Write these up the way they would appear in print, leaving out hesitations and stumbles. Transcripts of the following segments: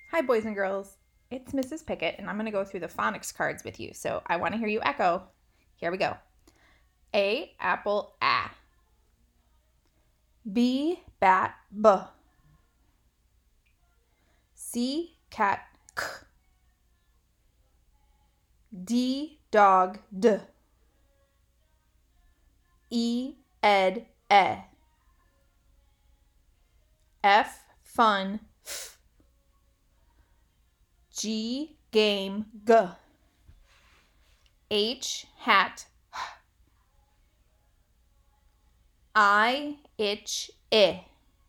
Hi, boys and girls. It's Mrs. Pickett, and I'm going to go through the phonics cards with you. So I want to hear you echo. Here we go. A, apple, A. B, bat, B. C, cat, K. D, dog, D. E, ed, E. F, fun, F. G, game, G. H, hat, H. I, itch, I.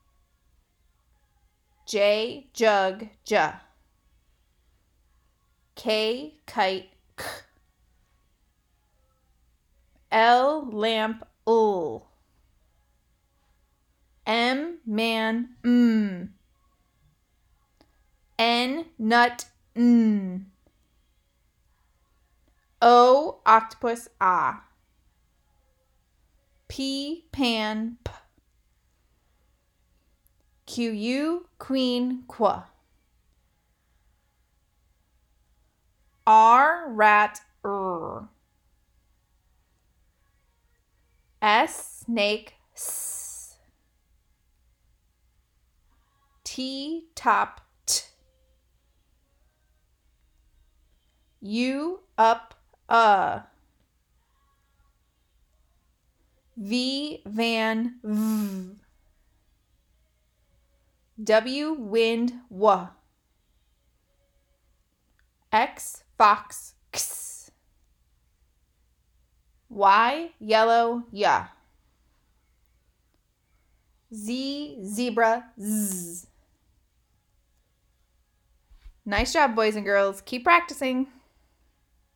J, jug, J. K, kite, K. L, lamp, L. M, man, M. N, nut, N. O, octopus, A. P, pan, P. Q, queen, Qu. R, rat, R. S, snake, S. T, top, T. U, up, V, van, V. W, wind, W. X, fox, X. Y, yellow, ya. Z, zebra, Z. Nice job, boys and girls. Keep practicing.